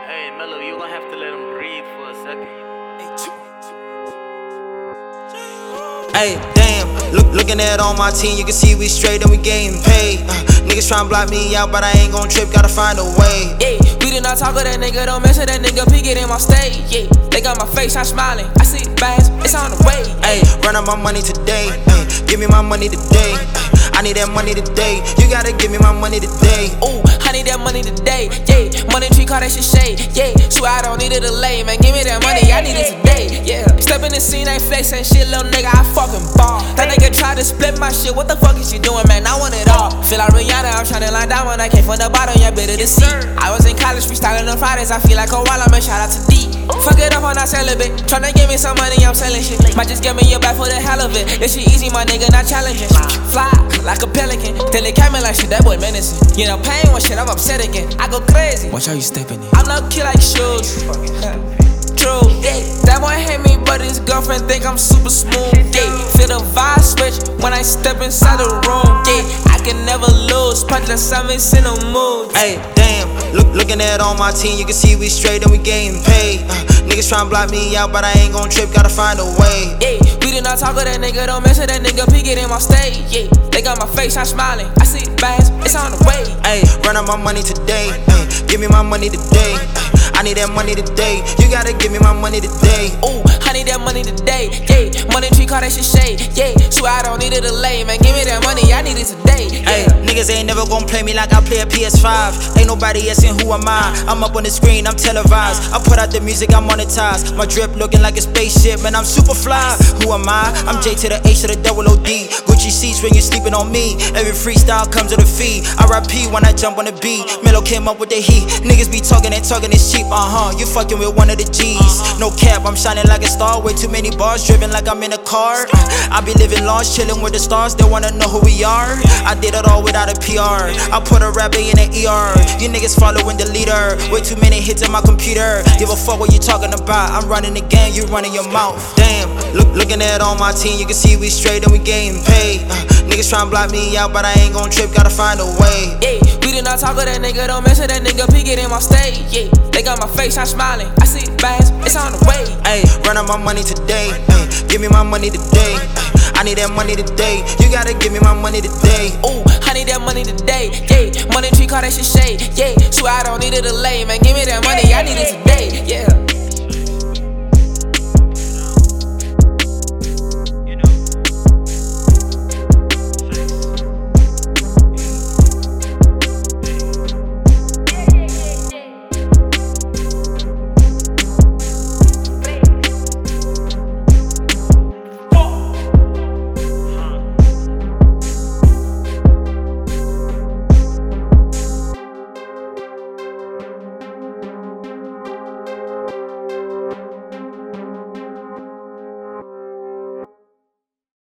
Hey, Mello, you gonna have to let him breathe for a second. Hey, damn, looking at all my team, you can see we straight and we getting paid. Niggas tryna block me out, but I ain't gon' trip, gotta find a way. Yeah, we did not talk with that nigga, don't mess with that nigga, peek it in my stage. Yeah, they got my face, I'm smiling, I see bags, it's on the way. Hey, run up my money today, ay, give me my money today. I need that money today, you gotta give me my money today. Ooh, I need that money today, yeah. Money tree, call that shit shade, yeah. Swear I don't need a delay, man, give me that money, I need it today, yeah. Step in the scene, ain't flex, ain't shit, little nigga, I fucking ball. That nigga try to split my shit, what the fuck is you doing, man? I want it all. Feel like Rihanna, I'm tryna line down when I came from the bottom, yeah, better to see. I was in college, freestyling on Fridays, I feel like a while, man, shout out to D. Fuck it up on that celibate, tryna give me some money, I'm selling shit. Might just get me a back for the hell of it. This shit easy, my nigga, not challenging. Fly like a pelican, till it came in like shit, that boy menacing. You know, pain one shit, I'm upset again. I go crazy. Watch how you stepping in. I'm low key like shoes. True, yeah. That boy hate me, but his girlfriend think I'm super smooth. Yeah, feel the vibe switch when I step inside the room. Yeah, I can never lose. Punch the summits in the mood. Hey, damn, looking at all my team, you can see we straight and we getting paid. Niggas tryna block me out, but I ain't gon' trip, gotta find a way. Yeah, we did not talk with that nigga, don't mess with that nigga, peek it in my stage. Yeah, they got my face, I'm smiling, I see bags, it's on the way. Hey, run up my money today, ay, give me my money today. I need that money today, you gotta give me my money today. Ooh, I need that money today, yeah. Money tree, call that shit shade, yeah. Swear I don't need a delay, man, give me that money, I need it today. Hey, niggas ain't never gon' play me like I play a PS5. Ain't nobody asking who am I. I'm up on the screen, I'm televised. I put out the music, I monetize. My drip looking like a spaceship, man, I'm super fly. Who am I? I'm J to the H to the double OD. Gucci seats when you're sleeping on me. Every freestyle comes with a fee. RIP when I jump on the beat. Mello came up with the heat. Niggas be talking and talking is cheap, you fucking with one of the G's. No cap, I'm shining like a star. Way too many bars, driven like I'm in a car. I be living large, chilling with the stars. They wanna know who we are. I did it all without a PR. I put a rapper in an ER. You niggas following the leader. Way too many hits on my computer. Give a fuck what you talking about. I'm running the game, you running your mouth. Damn, looking at all my team, you can see we straight and we getting paid. Niggas tryna block me out, but I ain't gon' trip, gotta find a way. Yeah, we did not talk with that nigga, don't mess with that nigga, peek it in my stage. Yeah, they got my face, I'm smiling, I see bags, it's on the way. Hey, run up my money today, ay, give me my money today. I need that money today, you gotta give me my money today. Ooh, I need that money today, yeah. Money tree, call that shit shade, yeah. Swear I don't need a delay, man, give me that money, I need it today, yeah.